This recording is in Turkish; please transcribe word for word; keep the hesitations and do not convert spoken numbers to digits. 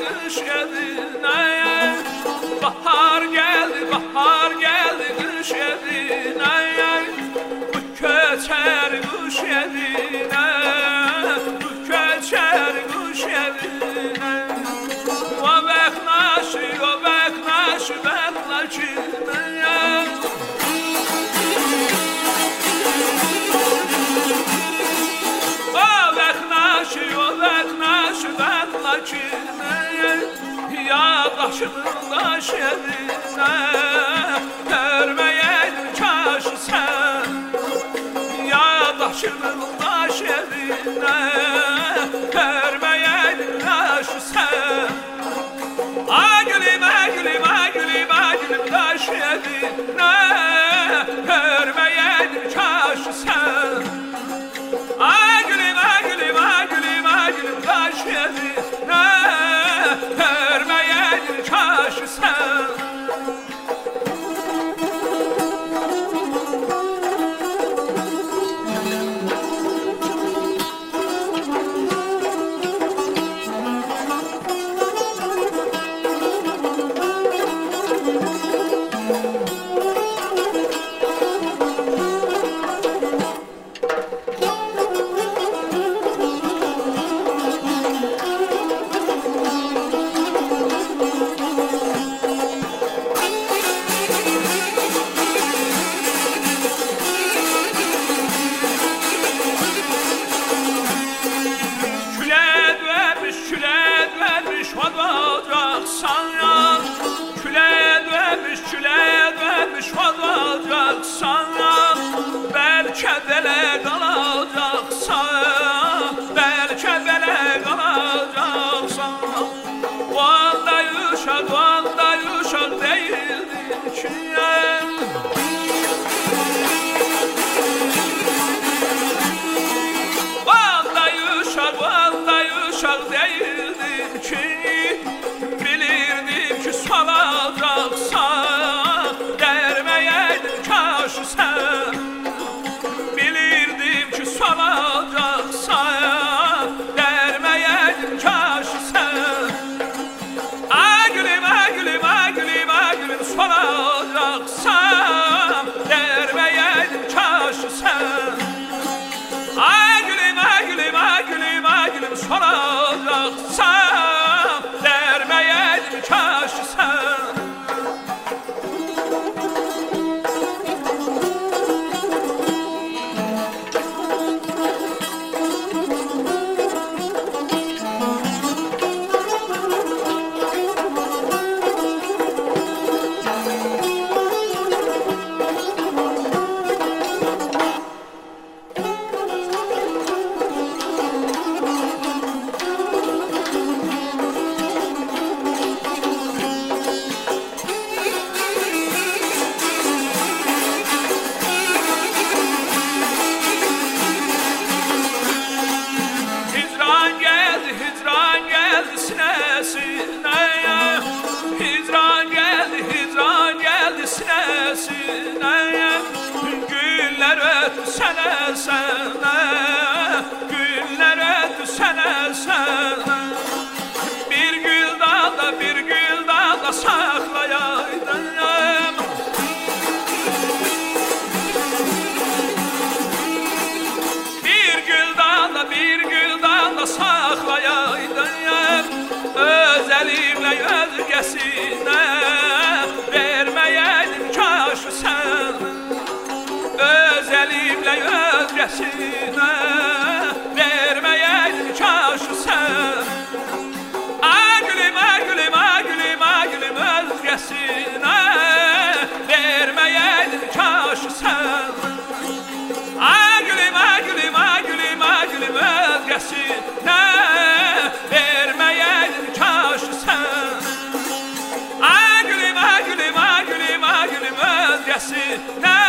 kış evine. Bahar geldi, bahar geldi kış evine. Bu köçer kuş evine, bu köçer kuş evine. O beknaşı, o beknaşı, beknaşını. Ya başımın daş yerine görmeyeydin kaş sen. Ya başımın daş yerine görmeyeydin kaş sen. A gülüm, a gülüm, a gülüm, a gülüm daş yerine görmeyeydin kaş sen. A gülüm, a gülüm, a gülüm, a gülüm daş yerine görmeyeydin kaş sen. Belki belə qalacaqsan, belki belə qalacaqsan. O anda uşaq, o anda uşaq deyildin ki. O anda uşaq, o anda uşaq deyildin ki. Bilirdim ki salacaqsan, dərməyeydin kaş sən. Bilirdim ki salacaqsan, dərməyeydin kaş sən. A gülüm, a gülüm, a gülüm, a gülüm salacaqsan, dərməyeydin kaş sən. A gülüm, a gülüm, a gülüm, a gülüm salacaqsan, dərməyeydin kaş sən. Hicran geldi, hicran geldi sinesine. Güller ötü sene sene, güller ötü sene sene. Bir gül dalda, bir gül dalda saklayaydım. Bir gül dalda, bir gül dalda saklayaydım. Öz elimle özgesine vermeyeydin kaş sen. Öz elimle özgesine vermeyeydin kaş sen. A gülüm, a gülüm, a gülüm, a gülüm özgesine vermeyeydin kaş sen. A gülüm, a gülüm, a gülüm, a gülüm özgesine vermeyeydin kaş sen. A gülüm, a gülüm, a gülüm, a gülüm özgesine